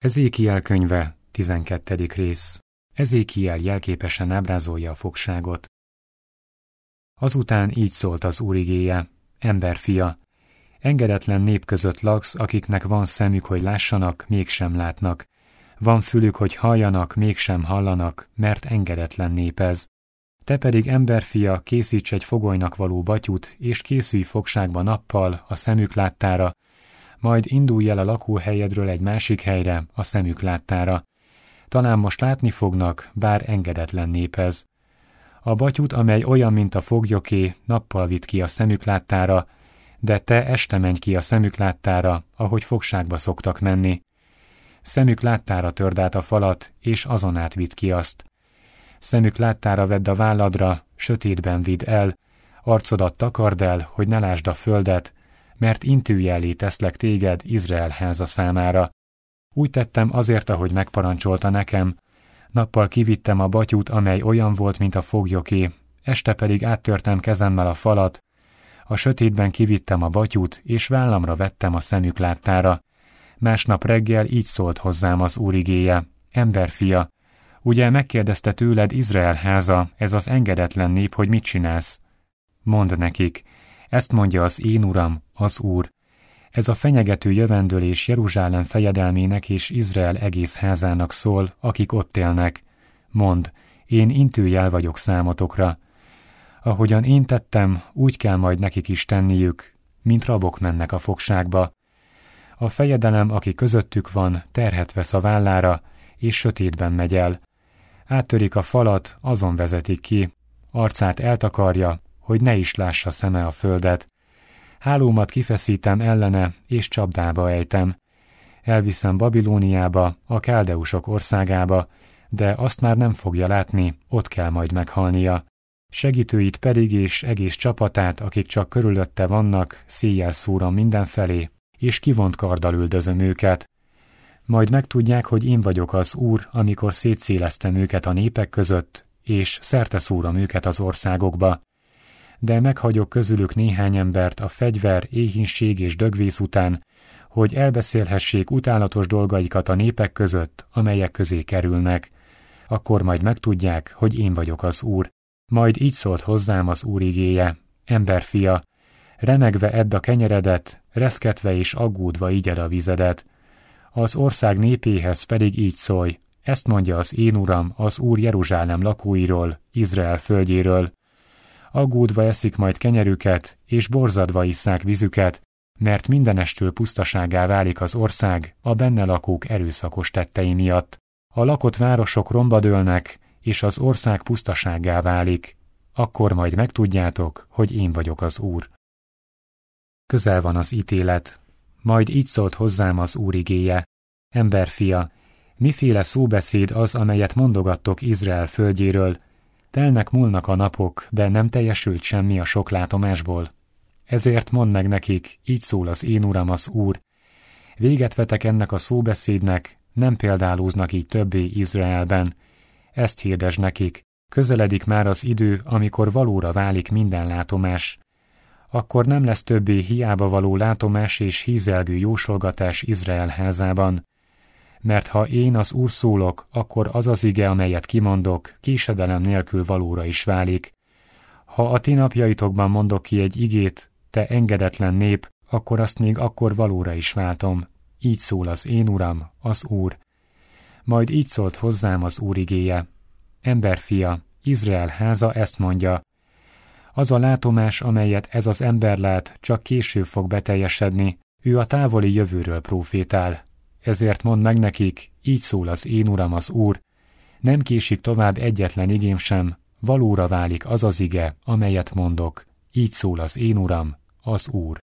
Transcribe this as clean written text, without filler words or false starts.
Ezékiel könyve, 12. rész. Ezékiel jelképesen ábrázolja a fogságot. Azután így szólt az Úr igéje: emberfia, engedetlen nép között laksz, akiknek van szemük, hogy lássanak, mégsem látnak. Van fülük, hogy halljanak, mégsem hallanak, mert engedetlen nép ez. Te pedig, emberfia, készíts egy fogolynak való batyut, és készülj fogságba nappal, a szemük láttára, majd indulj el a lakóhelyedről egy másik helyre, a szemük láttára. Talán most látni fognak, bár engedetlen nép ez. A batyut, amely olyan, mint a foglyoké, nappal vidd ki a szemük láttára, de te este menj ki a szemük láttára, ahogy fogságba szoktak menni. Szemük láttára törd át a falat, és azon át vidd ki azt. Szemük láttára vedd a válladra, sötétben vidd el, arcodat takard el, hogy ne lásd a földet, mert intőjellé teszlek téged Izrael háza számára. Úgy tettem azért, ahogy megparancsolta nekem. Nappal kivittem a batyút, amely olyan volt, mint a foglyoké, este pedig áttörtem kezemmel a falat. A sötétben kivittem a batyút, és vállamra vettem a szemük láttára. Másnap reggel így szólt hozzám az Úr igéje: emberfia, ugye megkérdezte tőled Izrael háza, ez az engedetlen nép, hogy mit csinálsz? Mondd nekik: ezt mondja az én Uram, az Úr. Ez a fenyegető jövendőlés Jeruzsálem fejedelmének és Izrael egész házának szól, akik ott élnek. Mondd, én intőjel vagyok számotokra. Ahogyan én tettem, úgy kell majd nekik is tenniük, mint rabok mennek a fogságba. A fejedelem, aki közöttük van, terhet vesz a vállára, és sötétben megy el. Áttörik a falat, azon vezetik ki, arcát eltakarja, hogy ne is lássa szeme a földet. Hálómat kifeszítem ellene, és csapdába ejtem. Elviszem Babilóniába, a káldeusok országába, de azt már nem fogja látni, ott kell majd meghalnia. Segítőit pedig és egész csapatát, akik csak körülötte vannak, széjjel szúrom mindenfelé, és kivont karddal üldözöm őket. Majd megtudják, hogy én vagyok az Úr, amikor szétszéleztem őket a népek között, és szerte szúrom őket az országokba. De meghagyok közülük néhány embert a fegyver, éhínség és dögvész után, hogy elbeszélhessék utálatos dolgaikat a népek között, amelyek közé kerülnek. Akkor majd megtudják, hogy én vagyok az Úr. Majd így szólt hozzám az Úr igéje: emberfia, remegve edd a kenyeredet, reszketve és aggódva igyed a vizedet. Az ország népéhez pedig így szólj: ezt mondja az én Uram, az Úr Jeruzsálem lakóiról, Izrael földjéről. Aggódva eszik majd kenyerüket, és borzadva isszák vízüket, mert mindenestől pusztasággá válik az ország a benne lakók erőszakos tettei miatt. A lakott városok romba dőlnek, és az ország pusztasággá válik. Akkor majd megtudjátok, hogy én vagyok az Úr. Közel van az ítélet. Majd így szólt hozzám az Úr igéje: emberfia, miféle szóbeszéd az, amelyet mondogattok Izrael földjéről? Telnek múlnak a napok, de nem teljesült semmi a sok látomásból. Ezért mondd meg nekik, így szól az én Uram, az Úr: véget vetek ennek a szóbeszédnek, nem példálóznak így többé Izraelben. Ezt hirdesd nekik: közeledik már az idő, amikor valóra válik minden látomás. Akkor nem lesz többé hiába való látomás és hízelgő jósolgatás Izrael házában. Mert ha én az Úr szólok, akkor az az ige, amelyet kimondok, késedelem nélkül valóra is válik. Ha a ti napjaitokban mondok ki egy igét, te engedetlen nép, akkor azt még akkor valóra is váltom. Így szól az én Uram, az Úr. Majd így szólt hozzám az Úr igéje: emberfia, Izrael háza ezt mondja: az a látomás, amelyet ez az ember lát, csak később fog beteljesedni, ő a távoli jövőről prófétál. Ezért mondd meg nekik, így szól az én Uram, az Úr: nem késik tovább egyetlen igém sem, valóra válik az az ige, amelyet mondok. Így szól az én Uram, az Úr.